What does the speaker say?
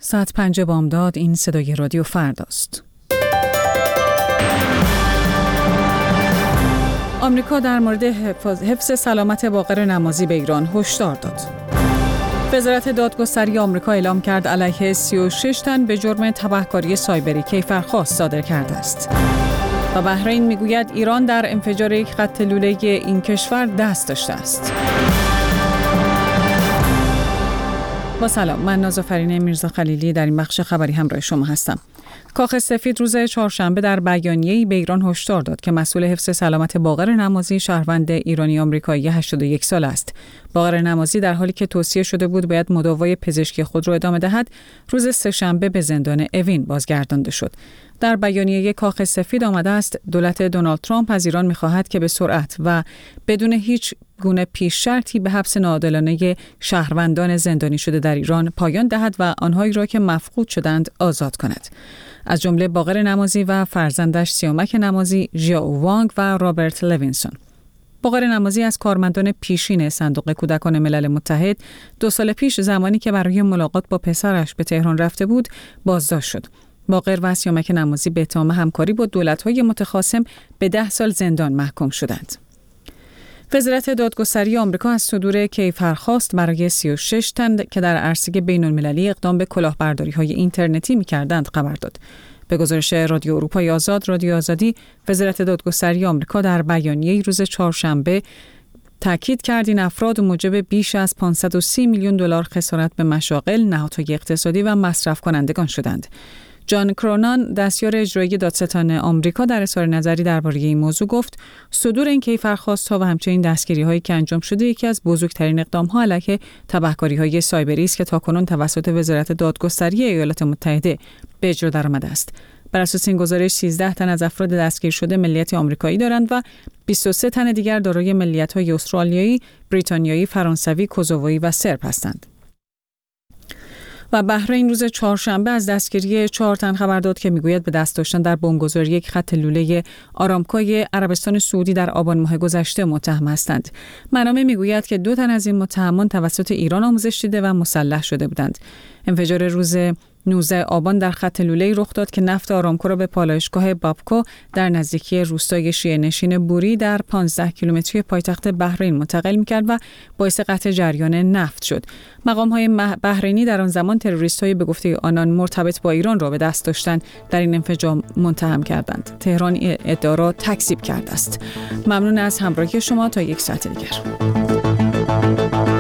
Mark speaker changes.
Speaker 1: ساعت 5 بامداد. این صدای رادیو فرداست. آمریکا در مورد حفظ سلامت باقر نمازی به ایران هشدار داد. وزارت دادگستری آمریکا اعلام کرد علیه 36 تن به جرم تبهکاری سایبری کیفرخواست صادر کرده است. و بحرین میگوید ایران در انفجار یک خط لوله این کشور دست داشته است. با سلام، من نازافرین میرزا خلیلی در این بخش خبری همراه شما هستم. کاخ سفید روز چهارشنبه در بیانیه‌ای به ایران هشدار داد که مسئول حفظ سلامت باقر نمازی شهروند ایرانی آمریکایی 81 ساله است. باقر نمازی در حالی که توصیه شده بود باید مداوای پزشکی خود را ادامه دهد، روز سه‌شنبه به زندان اوین بازگردانده شد. در بیانیه کاخ سفید آمده است دولت دونالد ترامپ از ایران می‌خواهد که به سرعت و بدون هیچ گونه پیش شرطی به حبس ناعادلانه شهروندان زندانی شده در ایران پایان دهد و آنهایی را که مفقود شدند آزاد کند. از جمله باقر نمازی و فرزندش سیامک نمازی، ژائو وانگ و رابرت لوینسون. باقر نمازی از کارمندان پیشین صندوق کودکان ملل متحد 2 سال پیش زمانی که برای ملاقات با پسرش به تهران رفته بود بازداشت شد. باقر و سیامک نمازی به اتهام همکاری با دولت‌های متخاصم به 10 سال زندان محکوم شدند. وزارت دادگستری آمریکا از صدور کیفرخواست برای 36 تن که در عرصه بین‌المللی اقدام به کلاهبرداری‌های اینترنتی می‌کردند خبر داد. به گزارش رادیو اروپای آزاد، رادیو آزادی، وزارت دادگستری آمریکا در بیانیه‌ای روز چهارشنبه تاکید کرد این افراد موجب بیش از 530 میلیون دلار خسارت به مشاغل، نهادهای اقتصادی و مصرف کنندگان شدند. جان کرونان، دستیار اجرایی دادستان آمریکا، در اظهار نظری درباره این موضوع گفت صدور این کیفرخواست‌ها و همچنین دستگیری‌هایی که انجام شده یکی از بزرگترین اقدام‌ها علیه تبهکاری‌های سایبری است که تاکنون توسط وزارت دادگستری ایالات متحده به اجرا درآمده است. بر اساس این گزارش 13 تن از افراد دستگیر شده ملیت آمریکایی دارند و 23 تن دیگر دارای ملیت‌های استرالیایی، بریتانیایی، فرانسوی، کوزوویی و سرب هستند. و بحرین روز چهارشنبه از دستگیری 4 تن خبر داد که میگوید به دست داشتن در بمبگذاری یک خط لوله آرامکوی عربستان سعودی در آبان ماه گذشته متهم هستند. منابع میگوید که 2 تن از این متهمان توسط ایران آموزش دیده و مسلح شده بودند. انفجار روز 19 آبان در خط لوله‌ای رخ داد که نفت آرامکو را به پالایشگاه بابکو در نزدیکی روستای شیعه‌نشین بوری در 15 کیلومتری پایتخت بحرین منتقل می‌کرد و باعث قطع جریان نفت شد. مقام‌های بحرینی در آن زمان تروریست‌های به گفته آنان مرتبط با ایران را به دست داشتن در این انفجار متهم کردند. تهران ادعا را تکذیب کرده است. ممنون از همراهی شما تا یک ساعت دیگر.